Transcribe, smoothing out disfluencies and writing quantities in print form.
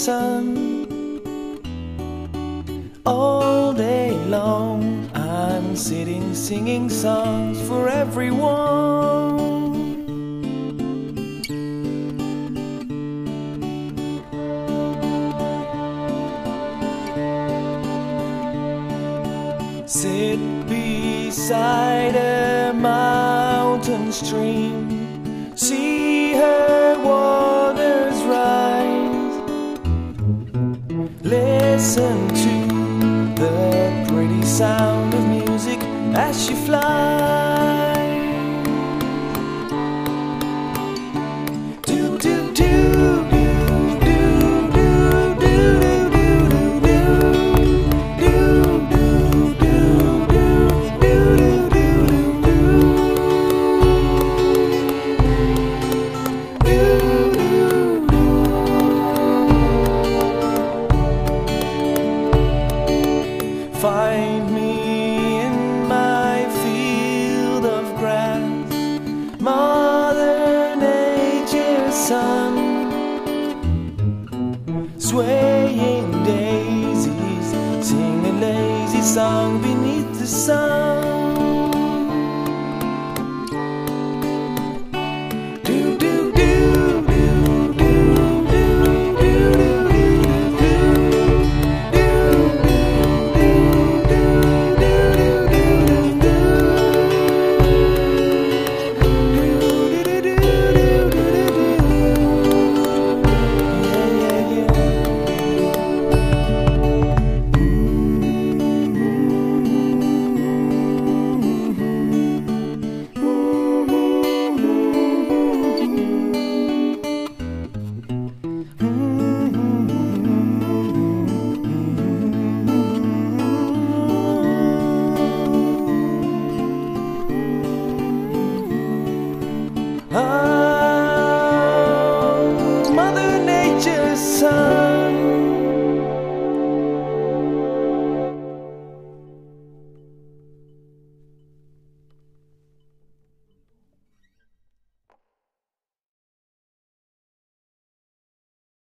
sun. All day long I'm sitting singing songs for everyone. Sit beside a mountain stream, see her waters rise, listen to the pretty sound of music as she flies. Do do do do do do do do do do do Find me in my field of grass, Mother Nature's son, swaying daisies, sing a lazy song beneath the sun. Do do do do do do do. Oh, Mother Nature's son.